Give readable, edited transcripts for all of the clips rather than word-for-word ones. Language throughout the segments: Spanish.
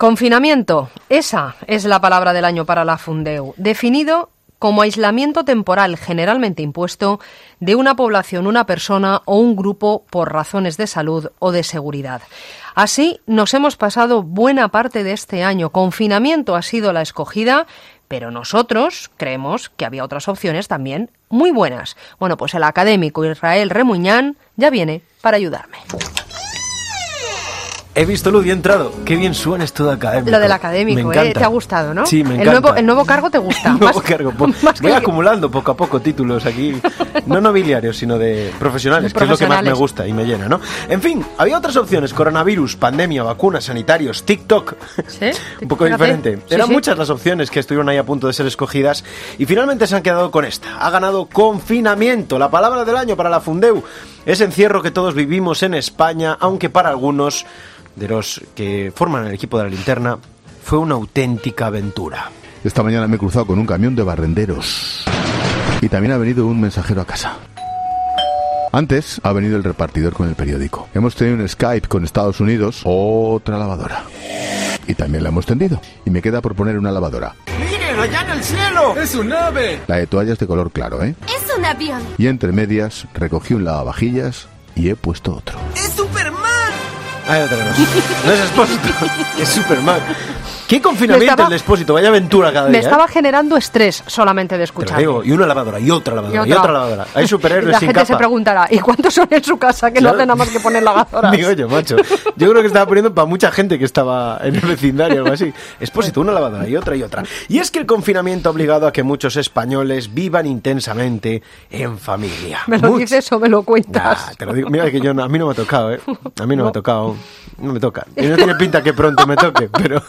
Confinamiento, esa es la palabra del año para la Fundeu, definido como aislamiento temporal generalmente impuesto de una población, una persona o un grupo por razones de salud o de seguridad. Así nos hemos pasado buena parte de este año. Confinamiento ha sido la escogida, pero nosotros creemos que había otras opciones también muy buenas. Bueno, pues el académico Israel Remuñán ya viene para ayudarme. He visto luz y he entrado. Qué bien suena esto de académico. Lo del académico, me encanta. ¿Te ha gustado, no? Sí, me encanta. El nuevo cargo te gusta. Voy acumulando poco a poco títulos aquí, no nobiliarios, sino de profesionales, que es lo que más me gusta y me llena, ¿no? En fin, había otras opciones: coronavirus, pandemia, vacunas, sanitarios, TikTok. ¿Sí? Un poco diferente. Eran muchas las opciones que estuvieron ahí a punto de ser escogidas y finalmente se han quedado con esta. Ha ganado confinamiento, la palabra del año para la Fundeu. Ese encierro que todos vivimos en España, aunque para algunos de los que forman el equipo de la linterna fue una auténtica aventura. Esta mañana me he cruzado con un camión de barrenderos y también ha venido un mensajero a casa. Antes ha venido el repartidor con el periódico. Hemos tenido un Skype con Estados Unidos, otra lavadora, y también la hemos tendido. Y me queda por poner una lavadora. ¡Miren, allá en el cielo! ¡Es un ave! La de toallas de color claro, ¿eh? ¡Es un avión! Y entre medias recogí un lavavajillas y he puesto otro. ¡Es Superman! Hay otra cosa. No es Expósito, es Superman. ¿Qué confinamiento el de Expósito? Vaya aventura cada día. Me estaba generando estrés solamente de escuchar. Te lo digo, y una lavadora, y otra lavadora, y otra lavadora. Hay superhéroes sin capa. La gente se preguntará, ¿y cuántos son en su casa que no hacen nada más que poner lavadoras? Digo yo, macho. Yo creo que estaba poniendo para mucha gente que estaba en el vecindario o algo así. Expósito, una lavadora, y otra, y otra. Y es que el confinamiento ha obligado a que muchos españoles vivan intensamente en familia. ¿Me lo dices o me lo cuentas? Nah, te lo digo. Mira que a mí no me ha tocado, ¿eh? A mí no me ha tocado. No me toca. Y no tiene pinta que pronto me toque, pero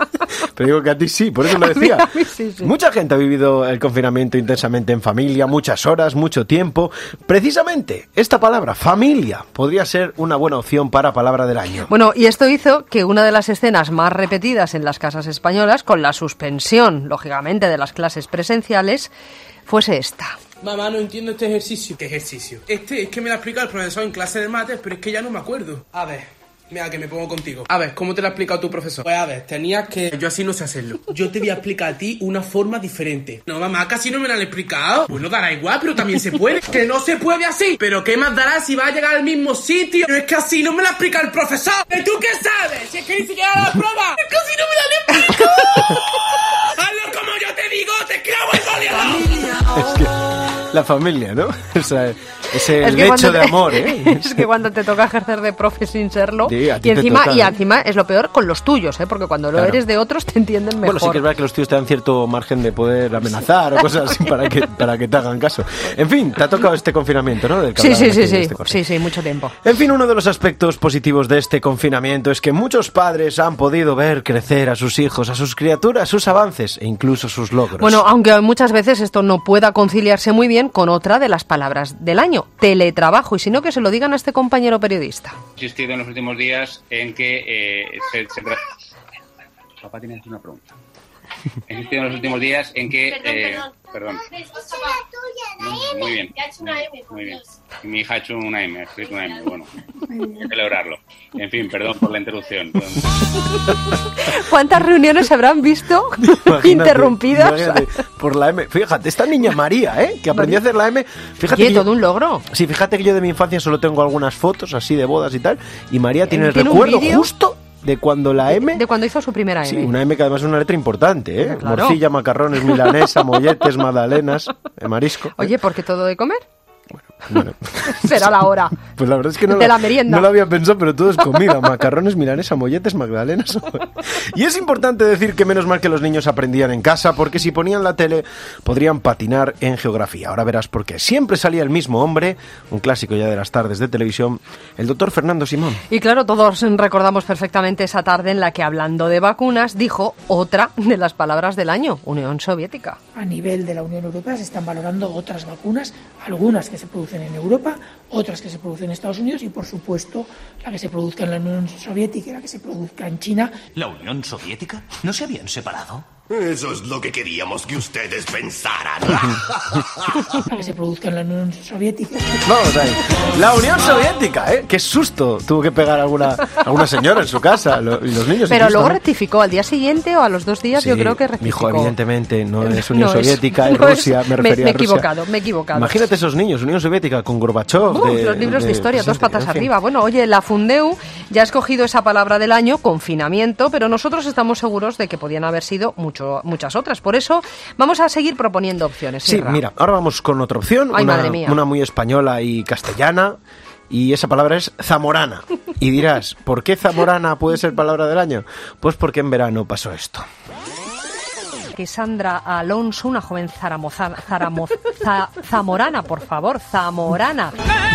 digo que a ti sí, por eso lo decía. A mí sí. Mucha gente ha vivido el confinamiento intensamente en familia, muchas horas, mucho tiempo. Precisamente, esta palabra, familia, podría ser una buena opción para palabra del año. Bueno, y esto hizo que una de las escenas más repetidas en las casas españolas, con la suspensión, lógicamente, de las clases presenciales, fuese esta. Mamá, no entiendo este ejercicio. ¿Qué ejercicio? Es que me lo ha explicado el profesor en clase de mates, pero es que ya no me acuerdo. A ver, mira que me pongo contigo. A ver, ¿cómo te lo ha explicado tu profesor? Pues a ver, tenías que... Yo así no sé hacerlo. Yo te voy a explicar a ti una forma diferente. No, mamá, casi no me lo han explicado. Pues no dará igual, pero también se puede. Que no se puede así. Pero ¿qué más dará si va a llegar al mismo sitio? Pero es que así no me lo ha explicado el profesor. ¿Y tú qué sabes? Si es que ni siquiera la prueba. Es que así no me lo han explicado. Hazlo como yo te digo, te clavo el goleador. Es que... La familia, ¿no? O sea, ese lecho de amor, ¿eh? Es que cuando te toca ejercer de profe sin serlo, sí, y encima es lo peor con los tuyos, ¿eh? Porque cuando lo eres de otros te entienden mejor. Bueno, sí que es verdad que los tuyos te dan cierto margen de poder amenazar o cosas así para que te hagan caso. En fin, te ha tocado este confinamiento, ¿no? Del que sí, mucho tiempo. En fin, uno de los aspectos positivos de este confinamiento es que muchos padres han podido ver crecer a sus hijos, a sus criaturas, sus avances e incluso sus logros. Bueno, aunque muchas veces esto no pueda conciliarse muy bien con otra de las palabras del año, teletrabajo, y si no, que se lo digan a este compañero periodista. He existido en los últimos días en que Papá tiene que hacer una pregunta. He existido en los últimos días en que... Perdón. Muy bien. Muy bien. Mi hija ha hecho una M, ha escrito una M. Bueno, hay que celebrarlo. En fin, perdón por la interrupción. ¿Cuántas reuniones habrán visto interrumpidas? Imagínate, por la M. Fíjate, esta niña María, que aprendió a hacer la M. Fíjate que todo un logro. Sí, fíjate que yo de mi infancia solo tengo algunas fotos así de bodas y tal. Y María tiene el recuerdo justo de cuando la M... De cuando hizo su primera M. Sí, una M que además es una letra importante, ¿eh? Claro. Morcilla, macarrones, milanesa, molletes, magdalenas, marisco. Oye, ¿por qué todo de comer? Bueno. Será la hora. Pues la verdad es que no, de la merienda. No lo había pensado, pero todo es comida. Macarrones, milanesa, molletes, magdalenas. Y es importante decir que menos mal que los niños aprendían en casa, porque si ponían la tele podrían patinar en geografía. Ahora verás por qué. Siempre salía el mismo hombre, un clásico ya de las tardes de televisión, el doctor Fernando Simón. Y claro, todos recordamos perfectamente esa tarde en la que, hablando de vacunas, dijo otra de las palabras del año: Unión Soviética. A nivel de la Unión Europea se están valorando otras vacunas, algunas que se producen en Europa, otras que se producen en Estados Unidos y, por supuesto, la que se produzca en la Unión Soviética y la que se produzca en China. ¿La Unión Soviética? ¿No se habían separado? Eso es lo que queríamos que ustedes pensaran. Que se produzca en la Unión Soviética. Vamos ahí. La Unión Soviética, ¿eh? Qué susto tuvo que pegar alguna señora en su casa y los niños. Pero luego rectificó al día siguiente o a los 2 días, sí, yo creo que rectificó. Dijo, evidentemente, no es Unión Soviética, es Rusia, me refería a Rusia. Me he equivocado. Imagínate esos niños, Unión Soviética con Gorbachev. Los libros de historia, 2 patas arriba. Bueno, oye, la Fundeu ya ha escogido esa palabra del año, confinamiento, pero nosotros estamos seguros de que podían haber sido muchas otras. Por eso vamos a seguir proponiendo opciones. Sí, mira, ahora vamos con otra opción, una muy española y castellana, y esa palabra es zamorana. Y dirás, ¿por qué zamorana puede ser palabra del año? Pues porque en verano pasó esto. Que Sandra Alonso, una joven zamorana, por favor, zamorana.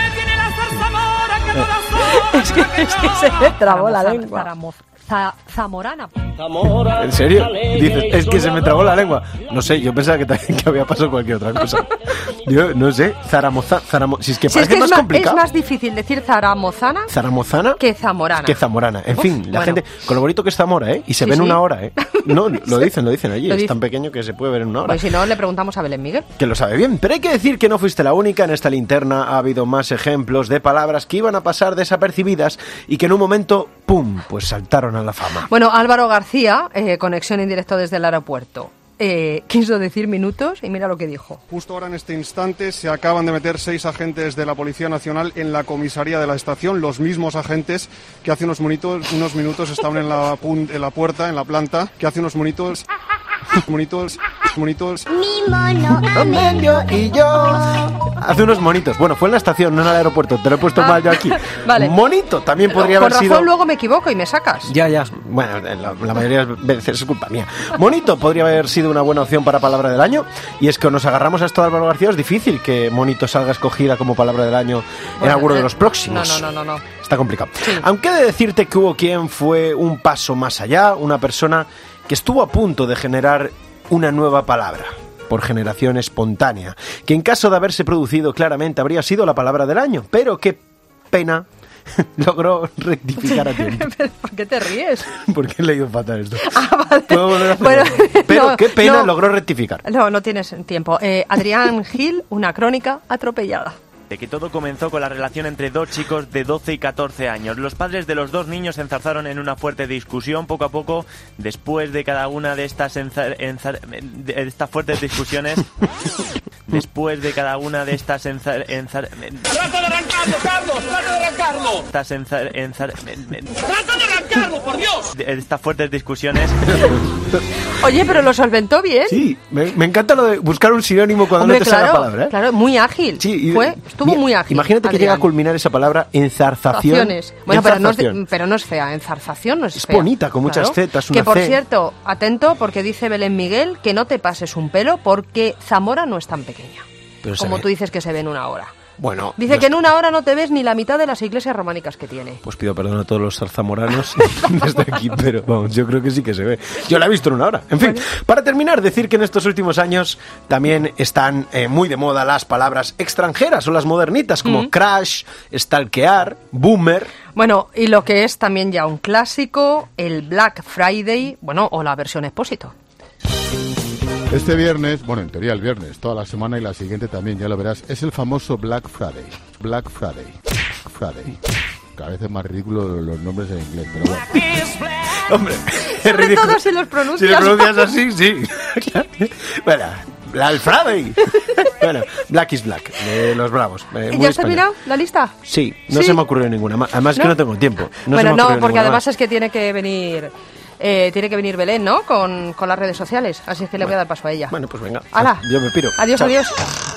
Es que se me trabó la lengua. Zamorana. ¿En serio? Dices, es que se me trabó la lengua. No sé, yo pensaba que había pasado cualquier otra cosa. Yo no sé, si es que parece más complicado. Es más difícil decir zaramozana que zamorana. En fin, la gente, con lo bonito que es Zamora, ¿eh? Y se ve en una hora, ¿eh? No, lo dicen allí, es tan pequeño que se puede ver en una hora. Pues si no, le preguntamos a Belén Miguel. Que lo sabe bien, pero hay que decir que no fuiste la única. En esta linterna ha habido más ejemplos de palabras que iban a pasar desapercibidas y que en un momento, ¡pum!, pues saltaron a la fama. Bueno, Álvaro García, conexión en directo desde el aeropuerto. Quiso decir minutos y mira lo que dijo. Justo ahora en este instante se acaban de meter 6 agentes de la Policía Nacional en la comisaría de la estación, los mismos agentes que hace unos minutos estaban en la puerta, en la planta, que hace unos minutos. Mi mono Amelio y yo. Hace unos monitos. Bueno, fue en la estación, no en el aeropuerto. Te lo he puesto mal yo aquí. Vale. Monito también podría haber sido. Con razón luego me equivoco y me sacas. Ya. Bueno, la mayoría de veces es culpa mía. Monito podría haber sido una buena opción para palabra del año. Y es que nos agarramos a esto de Álvaro García. Es difícil que monito salga escogida como palabra del año en alguno de los próximos. No. Está complicado. Sí. Aunque he de decirte que hubo quien fue un paso más allá, una persona que estuvo a punto de generar una nueva palabra, por generación espontánea, que en caso de haberse producido claramente habría sido la palabra del año, pero qué pena logró rectificar a tiempo. ¿Por qué te ríes? Porque he leído fatal esto. Vale. ¿Puedo volver a hacerlo? Bueno, pero qué pena logró rectificar. No tienes tiempo. Adrián Gil, una crónica atropellada. De que todo comenzó con la relación entre 2 chicos de 12 y 14 años. Los padres de los 2 niños se enzarzaron en una fuerte discusión. Poco a poco, después de cada una de estas fuertes discusiones... Después de cada una de estas ¡Trata de arrancarlo, Carlos! ¡Trata de arrancarlo! ¡Trata de arrancarlo, por Dios! Estas fuertes discusiones... Oye, pero lo solventó bien. Sí, me encanta lo de buscar un sinónimo cuando metes la palabra, ¿eh? Claro, muy ágil. Sí, estuvo muy ágil. Imagínate que llega a culminar esa palabra enzarzación. Bueno, pero no es fea, enzarzación no es fea. Es bonita, con muchas zetas, una Que por C. cierto, atento, porque dice Belén Miguel que no te pases un pelo porque Zamora no es tan pequeña. Pero como tú dices que se ve en una hora. Bueno, dice que en una hora no te ves ni la mitad de las iglesias románicas que tiene. Pues pido perdón a todos los zarzamoranos desde aquí, pero vamos, yo creo que sí que se ve. Yo la he visto en una hora. En fin, para terminar, decir que en estos últimos años también están muy de moda las palabras extranjeras o las modernitas, como crash, stalkear, boomer. Bueno, y lo que es también ya un clásico, el Black Friday, bueno, o la versión expósito. Este viernes, bueno, en teoría el viernes, toda la semana y la siguiente también, ya lo verás, es el famoso Black Friday. Black Friday. Cada vez es más ridículo los nombres en inglés, pero bueno. Hombre, es ridículo. Sobre todo si los pronuncias. Si los pronuncias así, sí. Bueno, Black Friday. Bueno, Black is Black, de los Bravos. ¿Y ya has terminado la lista? Sí, no se me ocurrió ninguna. Además que no tengo tiempo. Porque además es que tiene que venir Belén, ¿no? Con las redes sociales. Así es que le voy a dar paso a ella. Bueno, pues venga. ¡Hala! Yo me piro. Adiós.